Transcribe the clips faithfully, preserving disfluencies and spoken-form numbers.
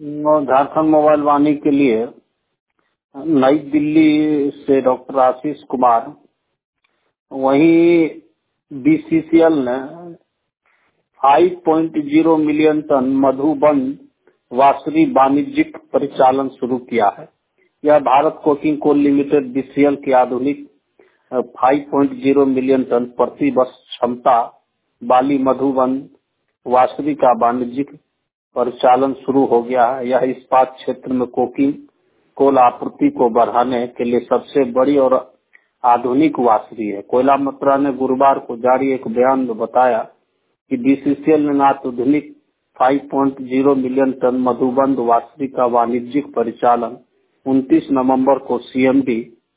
और झारखंड मोबाइल वाणी के लिए नई दिल्ली से डॉक्टर आशीष कुमार, वहीं बीसीसीएल ने पाँच पॉइंट शून्य मिलियन टन मधुबन वासरी वाणिज्यिक परिचालन शुरू किया है। यह Bharat coking coal limited BCL की आधुनिक पाँच पॉइंट शून्य मिलियन टन प्रति वर्ष क्षमता वाली मधुबन वासरी का वाणिज्यिक परिचालन शुरू हो गया है। यह इस्पात क्षेत्र में कोकिंग कोल आपूर्ति को बढ़ाने के लिए सबसे बड़ी और आधुनिक वासरी है। कोयला मंत्रालय ने गुरुवार को जारी एक बयान में बताया कि बीसीसीएल ने आधुनिक पाँच पॉइंट शून्य मिलियन टन मधुबन वासरी का वाणिज्यिक परिचालन उनतीस नवंबर को सीएमडी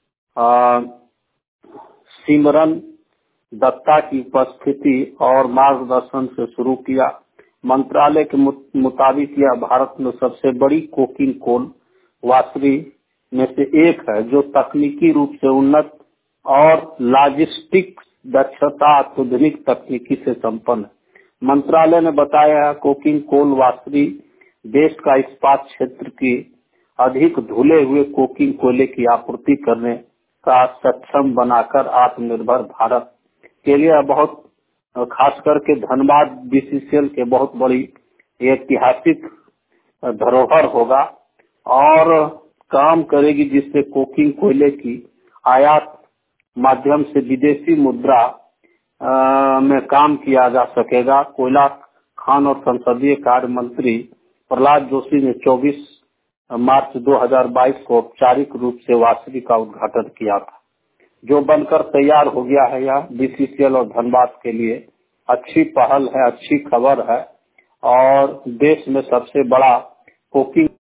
सिमरन दत्ता की उपस्थिति और मार्गदर्शन से शुरू किया। मंत्रालय के मुताबिक यह भारत में सबसे बड़ी कोकिंग कोल वासरी में से एक है जो तकनीकी रूप से उन्नत और लॉजिस्टिक दक्षता आधुनिक तकनीकी से संपन्न है। मंत्रालय ने बताया कोकिंग कोल वासरी देश का इस्पात क्षेत्र की अधिक धुले हुए कोकिंग कोयले की आपूर्ति करने का सक्षम बनाकर आत्मनिर्भर भारत के लिए बहुत खास करके धनबाद बीसीसीएल के बहुत बड़ी ऐतिहासिक धरोहर होगा और काम करेगी, जिससे कोकिंग कोयले की आयात माध्यम से विदेशी मुद्रा आ, में काम किया जा सकेगा। कोयला खान और संसदीय कार्य मंत्री प्रहलाद जोशी ने चौबीस मार्च दो हज़ार बाईस को औपचारिक रूप से वासरी का उद्घाटन किया था, जो बनकर तैयार हो गया है। यह बीसीसीएल और धनबाद के लिए अच्छी पहल है, अच्छी खबर है और देश में सबसे बड़ा कोकिंग